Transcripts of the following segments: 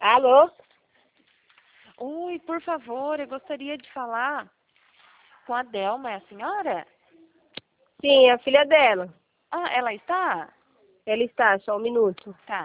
Alô? Oi, por favor, eu gostaria de falar com a Delma, é a senhora? Sim, a filha dela. Ah, ela está? Ela está, só um minuto. Tá.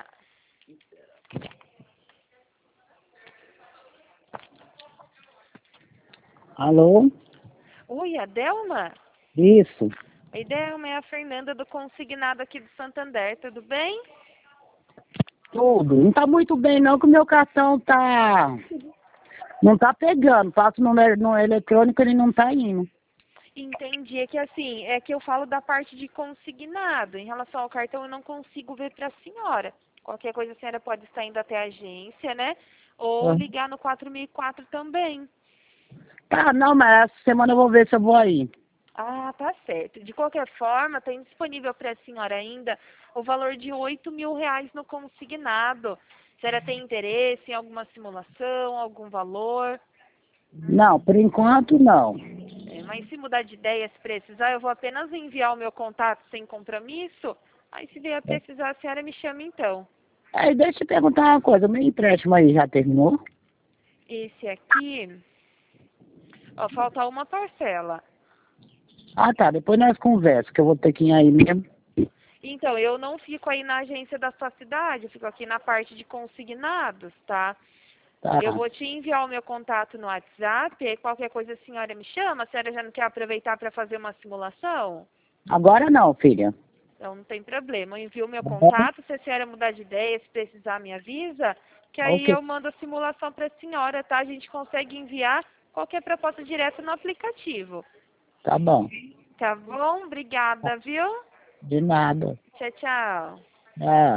Alô? Oi, a Delma? Isso. Oi, Delma, é a Fernanda do Consignado aqui do Santander, tudo bem? Tudo. Não tá muito bem não, que o meu cartão não tá pegando. Passo no eletrônico, ele não tá indo. Entendi, é que assim, é que eu falo da parte de consignado. Em relação ao cartão, eu não consigo ver para a senhora. Qualquer coisa a senhora pode estar indo até a agência, né? Ou ligar no 4004 também. Tá, não, mas essa semana eu vou ver se eu vou aí. Ah, tá certo. De qualquer forma, tem disponível para a senhora ainda o valor de R$ 8.000 no consignado. A senhora tem interesse em alguma simulação, algum valor? Não, por enquanto não. Mas se mudar de ideia, se precisar, eu vou apenas enviar o meu contato sem compromisso. Aí se vier a precisar, a senhora me chama então. Aí deixa eu te perguntar uma coisa, o meu empréstimo aí já terminou? Esse aqui, ó, falta uma parcela. Ah tá, depois nós conversamos, que eu vou ter que ir aí mesmo. Então, eu não fico aí na agência da sua cidade, eu fico aqui na parte de consignados, tá? Tá. Eu vou te enviar o meu contato no WhatsApp, aí qualquer coisa a senhora me chama, a senhora já não quer aproveitar para fazer uma simulação? Agora não, filha. Então não tem problema, eu envio o meu contato, se a senhora mudar de ideia, se precisar me avisa, que aí Ok, eu mando a simulação para a senhora, tá? A gente consegue enviar qualquer proposta direta no aplicativo. tá bom. Tá bom? Obrigada, viu? De nada. Tchau, tchau. Ah.